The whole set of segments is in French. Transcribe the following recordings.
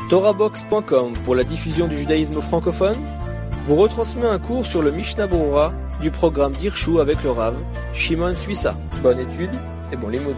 TorahBox.com pour la diffusion du judaïsme francophone vous retransmet un cours sur le Mishnah Berurah du programme d'Irshu avec le Rav Shimon Suissa. Bonne étude et bon limoud.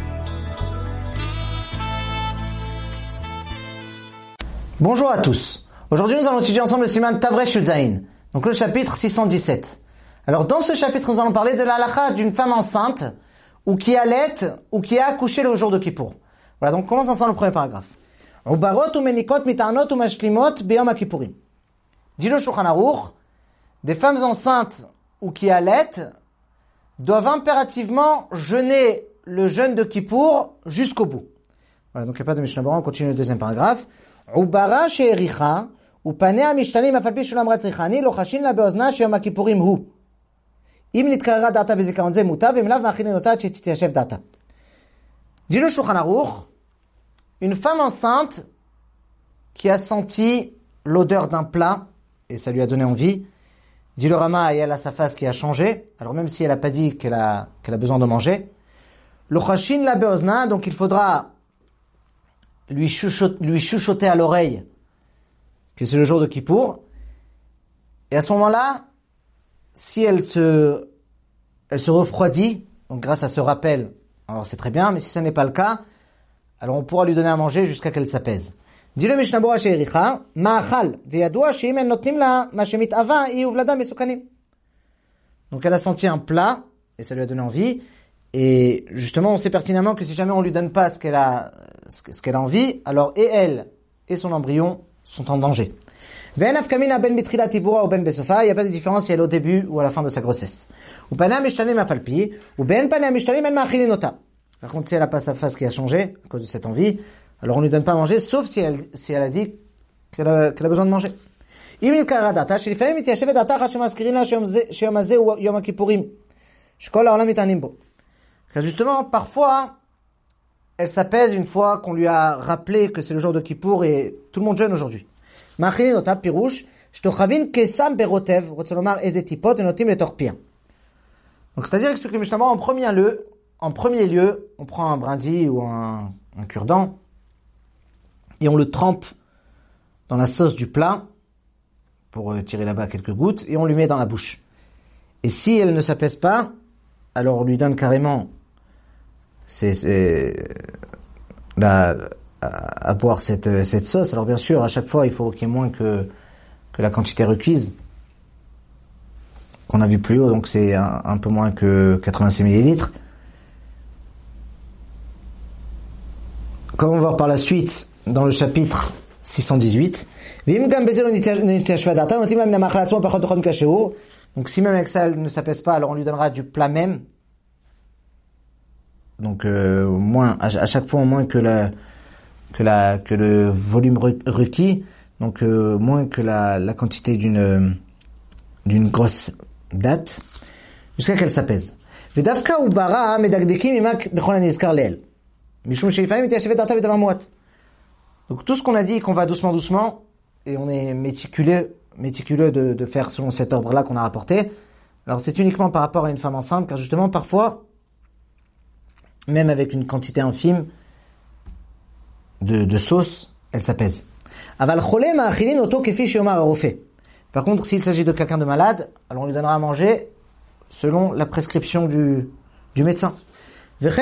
Bonjour à tous. Aujourd'hui, nous allons étudier ensemble le Siman Tavresh Yudzaïn, donc le chapitre 617. Alors, dans ce chapitre, nous allons parler de la halakha d'une femme enceinte ou qui allait ou qui a accouché le jour de Kippour. Voilà, donc commence ensemble le premier paragraphe. Ubarot ou menikot mitanot ou mashlimot biyom haKippurim. Dit le Shulchan Aruch, des femmes enceintes ou qui allaitent doivent impérativement jeûner le jeûne de Kippour jusqu'au bout. Voilà, donc il n'y a pas de Mishnah Berurah, on continue le deuxième paragraphe. Ubara she'ericha upanea mishtanim afal pi shulam ratzrichani lo chashin la beozna sheyom haKippurim hu. Im nitkarra data bezikaron ze mutav im lav machinin ota she'titiyashev data. Dit le Shulchan Aruch, une femme enceinte qui a senti l'odeur d'un plat et ça lui a donné envie. Dit le Rama, et elle a sa face qui a changé. Alors même si elle n'a pas dit qu'elle a besoin de manger. Lo chashin la beozna, donc il faudra lui chuchoter à l'oreille que c'est le jour de Kippour. Et à ce moment-là, si elle se refroidit, donc grâce à ce rappel, alors c'est très bien, mais si ce n'est pas le cas, alors on pourra lui donner à manger jusqu'à qu'elle s'apaise. Dit le Mishnah Berurah she'ericha, ma'achal, ve'yadua she'im en notnim la ma shemit'ava hi uvlada mesukanim. Donc elle a senti un plat, et ça lui a donné envie, et justement on sait pertinemment que si jamais on lui donne pas ce qu'elle a envie, alors et elle, et son embryon sont en danger. Ve'en afkamina ben bitrilat tibura ou ben besofa, il n'y a pas de différence si elle est au début ou à la fin de sa grossesse. Ou pana mishtalim afalpi, ou ben pana mishtalim en ma'achilinota. Par contre, si elle n'a pas sa face qui a changé à cause de cette envie, alors on lui donne pas à manger, sauf si elle a dit qu'elle a besoin de manger. Car justement, parfois, elle s'apaise une fois qu'on lui a rappelé que c'est le jour de Kippour et tout le monde jeûne aujourd'hui. Donc c'est-à-dire, explique le Mishnah Berurah, en premier lieu, on prend un brindille ou un cure-dent et on le trempe dans la sauce du plat pour tirer là-bas quelques gouttes et on lui met dans la bouche. Et si elle ne s'apaise pas, alors on lui donne carrément à boire cette sauce. Alors bien sûr, à chaque fois, il faut qu'il y ait moins que la quantité requise qu'on a vu plus haut, donc c'est un peu moins que 86 millilitres. Comme on va voir par la suite dans le chapitre 618, donc si même avec ça elle ne s'apaise pas, alors on lui donnera du plat même, donc moins à chaque fois moins que le volume requis, donc moins que la quantité d'une grosse date, jusqu'à qu'elle s'apaise. Donc tout ce qu'on a dit qu'on va doucement et on est méticuleux de faire selon cet ordre-là qu'on a rapporté. Alors c'est uniquement par rapport à une femme enceinte, car justement parfois, même avec une quantité infime de sauce, elle s'apaise. Par contre, s'il s'agit de quelqu'un de malade, alors on lui donnera à manger selon la prescription du médecin. Et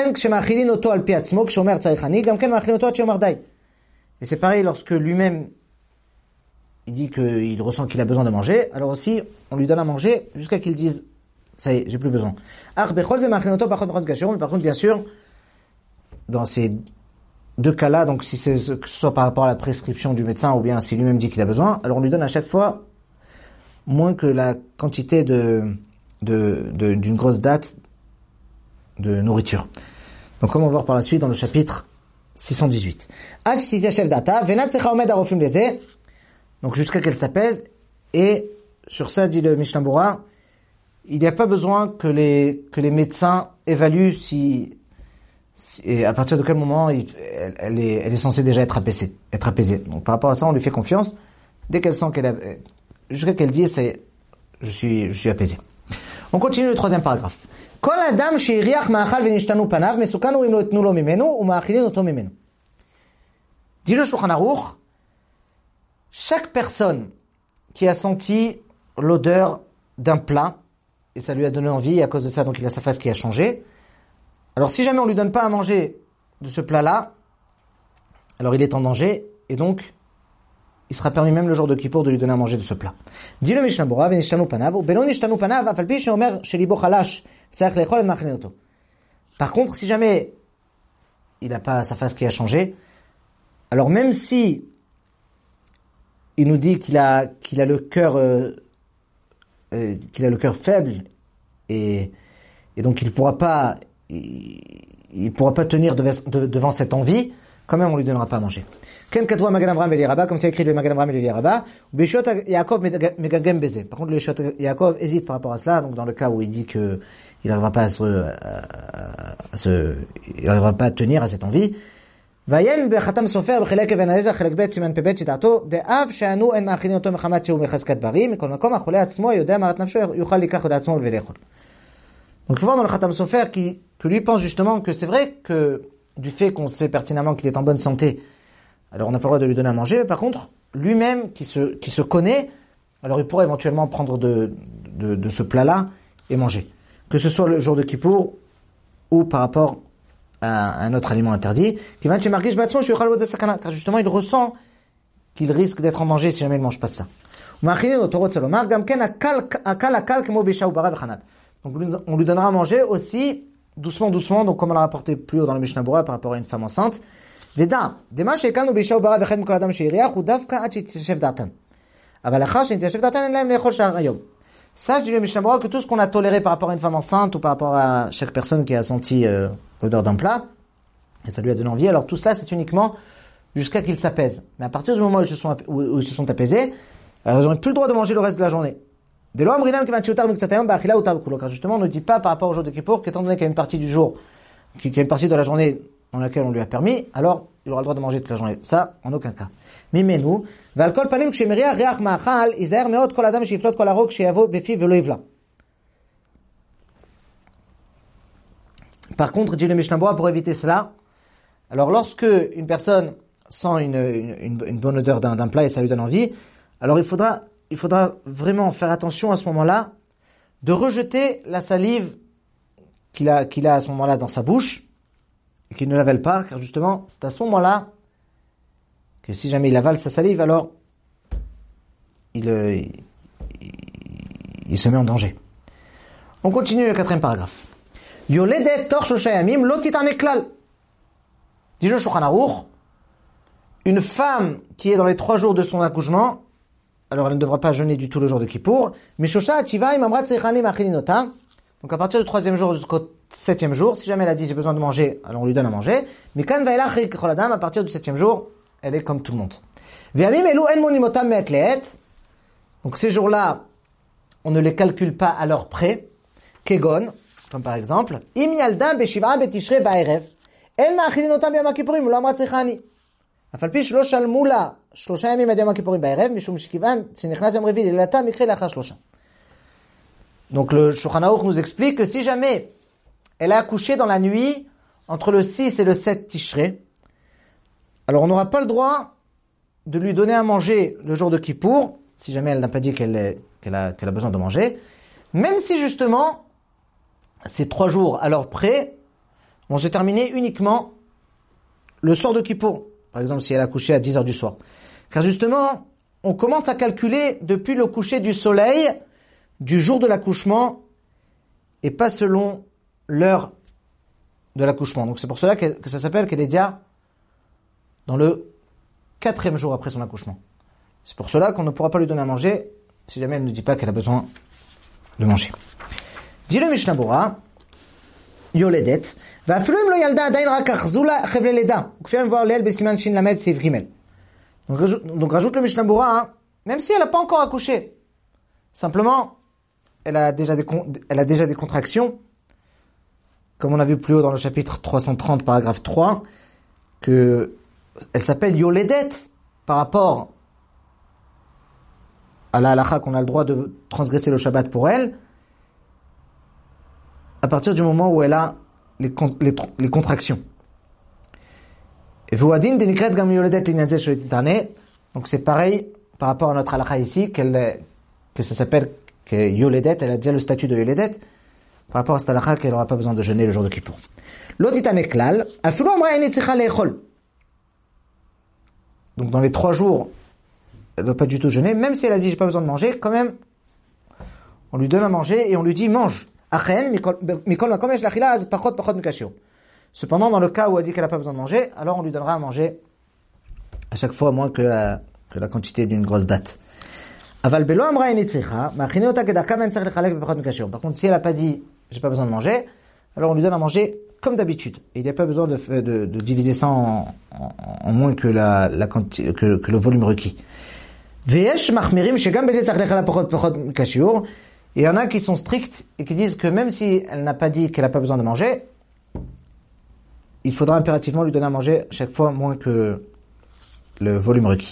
c'est pareil lorsque lui-même il dit qu'il ressent qu'il a besoin de manger, alors aussi on lui donne à manger jusqu'à qu'il dise ça y est, j'ai plus besoin. Mais par contre, bien sûr, dans ces deux cas-là, donc si c'est que ce soit par rapport à la prescription du médecin ou bien si lui-même dit qu'il a besoin, alors on lui donne à chaque fois moins que la quantité d'une grosse date de nourriture. Donc comme on va voir par la suite dans le chapitre 618. Donc jusqu'à qu'elle s'apaise, et sur ça dit le Mishnah Berurah, il n'y a pas besoin que les médecins évaluent si et à partir de quel moment elle est censée déjà être apaisée. Donc par rapport à ça, on lui fait confiance. Dès qu'elle sent jusqu'à qu'elle dise je suis apaisé. On continue le troisième paragraphe. Kol adam she'iriach ma'achal v'nishtanu panav mesukanu im lo itnu lo mimenu u'ma'achilin oto mimenu. Dit le Shulchan Aruch, chaque personne qui a senti l'odeur d'un plat, et ça lui a donné envie, et à cause de ça, donc il a sa face qui a changé. Alors si jamais on lui donne pas à manger de ce plat-là, alors il est en danger, et donc il sera permis même le jour de Kippour de lui donner à manger de ce plat. Dit le Mishnah Berurah, v'nishtanu panav, ou belo nishtanu panav, af al pi sheomer shelibo chalash, tzarich lechol et machnin oto. Par contre, si jamais il n'a pas sa face qui a changé, alors même si il nous dit qu'il a le cœur faible et donc il pourra pas tenir devant cette envie, quand même on lui donnera pas à manger. Ken katva Magen Avraham Eli comme c'est écrit le Magen Avraham Eli Rabba, Bishot Yaakov megagem beze. Par contre le Bishot Yaakov hésite par rapport à cela, donc dans le cas où il dit que il n'arrivera pas à tenir à cette envie. Vayen bechatam sofer b'chelek even haezach chelek bet siman pebet shitato de'av she'anu en ma'achinin oto mechamat shehu mechazkat barim mikol makom hachole atzmo yodea marat nafsho yuchal likach od atzmo velechol. Donc il faut voir dans le Khatam Sofer que lui pense justement que c'est vrai que du fait qu'on sait pertinemment qu'il est en bonne santé, alors on n'a pas le droit de lui donner à manger, mais par contre lui-même qui se connaît, alors il pourrait éventuellement prendre de ce plat-là et manger, que ce soit le jour de Kippour ou par rapport à un autre aliment interdit, car justement il ressent qu'il risque d'être en danger si jamais il ne mange pas ça. Donc on lui donnera à manger aussi doucement, donc comme on l'a rapporté plus haut dans le Mishnah Berurah par rapport à une femme enceinte. Veda, dema shekalnu bisha ubara vechet mikol adam sheiriach u davka ad shetishev datan. Aval achar shetishev datan en lahem lechol shar hayom. Sache, dit le Mishnah Berurah, que tout ce qu'on a toléré par rapport à une femme enceinte ou par rapport à chaque personne qui a senti l'odeur d'un plat, et ça lui a donné envie, alors tout cela c'est uniquement jusqu'à qu'ils s'apaisent. Mais à partir du moment où ils se sont apaisés, ils n'auront plus le droit de manger le reste de la journée. Car justement on ne dit pas par rapport au jour de Kippour qu'étant donné qu'il y a une partie du jour, qu'il y a une partie de la journée dans laquelle on lui a permis, alors il aura le droit de manger toute la journée. Ça, en aucun cas. Mimenu, par contre, dit le Mishnah Berurah, pour éviter cela, alors lorsque une personne sent une bonne odeur d'un plat et ça lui donne envie, alors il faudra vraiment faire attention à ce moment-là de rejeter la salive qu'il a à ce moment-là dans sa bouche et qu'il ne l'avale pas, car justement c'est à ce moment-là que si jamais il avale sa salive, alors il se met en danger. On continue le 4e paragraphe. Yoledet tor shlosha yamim lo titane klal. Dit le Shulchan Aruch, une femme qui est dans les 3 jours de son accouchement, alors elle ne devra pas jeûner du tout le jour de Kippour. Donc à partir du 3e jour jusqu'au 7e jour, si jamais elle a dit j'ai besoin de manger, alors on lui donne à manger. Mais à partir du 7e jour, elle est comme tout le monde. Donc ces jours-là, on ne les calcule pas à l'heure près. Kegon, comme par exemple, im yalda b'shiv'a b'tishrei ba'erev, en ma'achilin otam b'yom ha'kippurim, lo amra tzrichani. אף על פי שלא שלמו לה 3 ימים עד יום הכיפורים בערב, משום שכיוון שנכנס יום רביעי לילתה מקרה לאחר 3. Donc le Shulchan Aruch nous explique que si jamais elle a accouché dans la nuit entre le 6 et le 7 Tishrei, alors on n'aura pas le droit de lui donner à manger le jour de Kippour, si jamais elle n'a pas dit qu'elle a besoin de manger, même si justement ces 3 jours à l'heure près vont se terminer uniquement le soir de Kippour. Par exemple, si elle a couché à 10h du soir. Car justement, on commence à calculer depuis le coucher du soleil du jour de l'accouchement et pas selon l'heure de l'accouchement. Donc c'est pour cela que ça s'appelle qu'elle est déjà dans le 4e jour après son accouchement. C'est pour cela qu'on ne pourra pas lui donner à manger si jamais elle ne dit pas qu'elle a besoin de manger. Dit le Mishnah Berurah, Yoledet, donc rajoute le Mishnah Berurah, même si elle n'a pas encore accouché, simplement elle a déjà des contractions, comme on a vu plus haut dans le chapitre 330 paragraphe 3, que elle s'appelle Yoledet par rapport à la halakha qu'on a le droit de transgresser le Shabbat pour elle, à partir du moment où elle a les contractions. Donc c'est pareil par rapport à notre halakha ici, que ça s'appelle que Yoledet, elle a déjà le statut de Yoledet, par rapport à cette halakha qu'elle n'aura pas besoin de jeûner le jour de Kippour. L'autre itaneklal, afilo amra eni tzricha le'echol. Donc dans les 3 jours, elle ne doit pas du tout jeûner, même si elle a dit j'ai pas besoin de manger, quand même, on lui donne à manger et on lui dit mange. Cependant, dans le cas où elle dit qu'elle n'a pas besoin de manger, alors on lui donnera à manger à chaque fois moins que la quantité d'une grosse date. Par contre, si elle n'a pas dit j'ai pas besoin de manger, alors on lui donne à manger comme d'habitude. Et il n'y a pas besoin de diviser ça en moins que que le volume requis. Et il y en a qui sont stricts et qui disent que même si elle n'a pas dit qu'elle n'a pas besoin de manger, il faudra impérativement lui donner à manger chaque fois moins que le volume requis.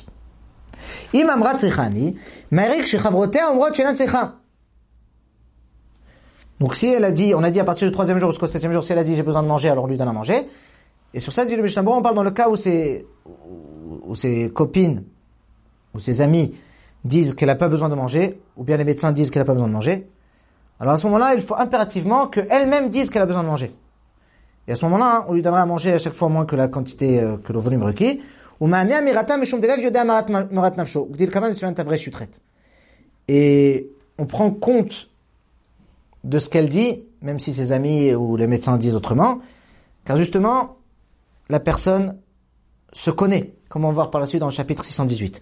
Donc si elle a dit, on a dit à partir du 3e jour jusqu'au 7e jour, si elle a dit j'ai besoin de manger, alors on lui donne à manger. Et sur ça, dit le Mishnah Berurah, on parle dans le cas où ses copines ou ses amis disent qu'elle n'a pas besoin de manger, ou bien les médecins disent qu'elle n'a pas besoin de manger. Alors à ce moment-là, il faut impérativement qu'elle-même dise qu'elle a besoin de manger. Et à ce moment-là, on lui donnera à manger à chaque fois moins que la quantité, que le volume requis. Et on prend compte de ce qu'elle dit, même si ses amis ou les médecins disent autrement, car justement, la personne se connaît, comme on va voir par la suite dans le chapitre 618.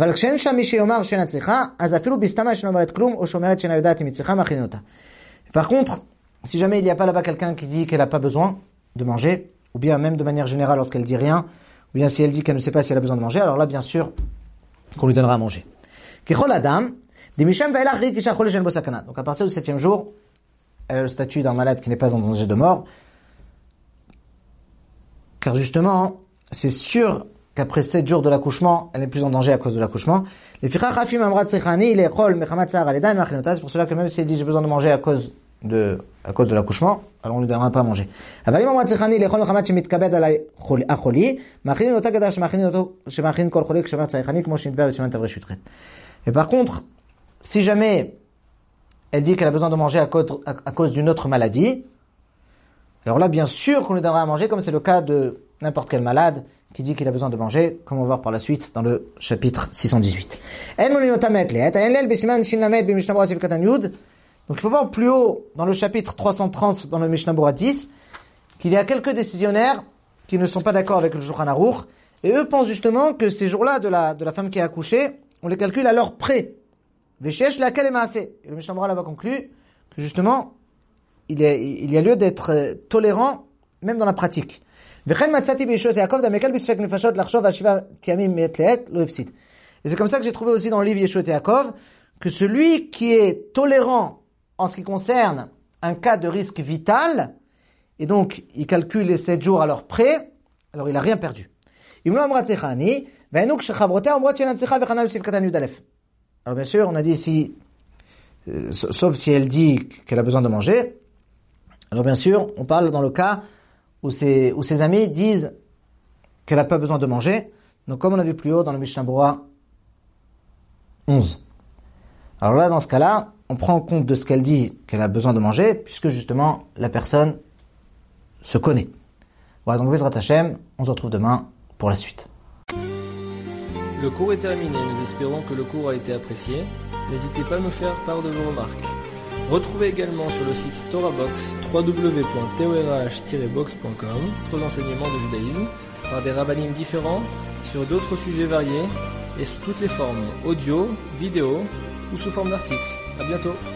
Par contre, si jamais il n'y a pas là-bas quelqu'un qui dit qu'elle n'a pas besoin de manger, ou bien même de manière générale lorsqu'elle dit rien, ou bien si elle dit qu'elle ne sait pas si elle a besoin de manger, alors là, bien sûr, qu'on lui donnera à manger. Donc à partir du 7e jour, elle a le statut d'un malade qui n'est pas en danger de mort, car justement, c'est sûr qu'après 7 jours de l'accouchement, elle n'est plus en danger à cause de l'accouchement. C'est pour cela que même si elle dit j'ai besoin de manger à cause de l'accouchement, alors on lui donnera pas à manger. Et par contre, si jamais elle dit qu'elle a besoin de manger à cause d'une autre maladie, alors là, bien sûr qu'on lui donnera à manger, comme c'est le cas de n'importe quel malade qui dit qu'il a besoin de manger, comme on va voir par la suite dans le chapitre 618. Donc il faut voir plus haut dans le chapitre 330 dans le Mishnah Berurah 10 qu'il y a quelques décisionnaires qui ne sont pas d'accord avec le Shulchan Aruch et eux pensent justement que ces jours-là de la femme qui a accouché, on les calcule à l'heure près. Et le Mishnah Berurah là-bas conclut que justement il y a lieu d'être tolérant même dans la pratique. Et c'est comme ça que j'ai trouvé aussi dans le livre Yeshua Yaakov que celui qui est tolérant en ce qui concerne un cas de risque vital, et donc il calcule les 7 jours à l'heure près, alors il n'a rien perdu. Alors bien sûr, on a dit ici, sauf si elle dit qu'elle a besoin de manger, alors bien sûr, on parle dans le cas où ses amis disent qu'elle n'a pas besoin de manger, donc comme on a vu plus haut dans le Mishnah Berurah 11. Alors là, dans ce cas-là, on prend en compte de ce qu'elle dit qu'elle a besoin de manger, puisque justement, la personne se connaît. Voilà, donc Bezrat Hashem, on se retrouve demain pour la suite. Le cours est terminé, nous espérons que le cours a été apprécié. N'hésitez pas à nous faire part de vos remarques. Retrouvez également sur le site TorahBox www.torah-box.com d'autres enseignements de judaïsme par des rabbinim différents sur d'autres sujets variés et sous toutes les formes, audio, vidéo ou sous forme d'articles. À bientôt.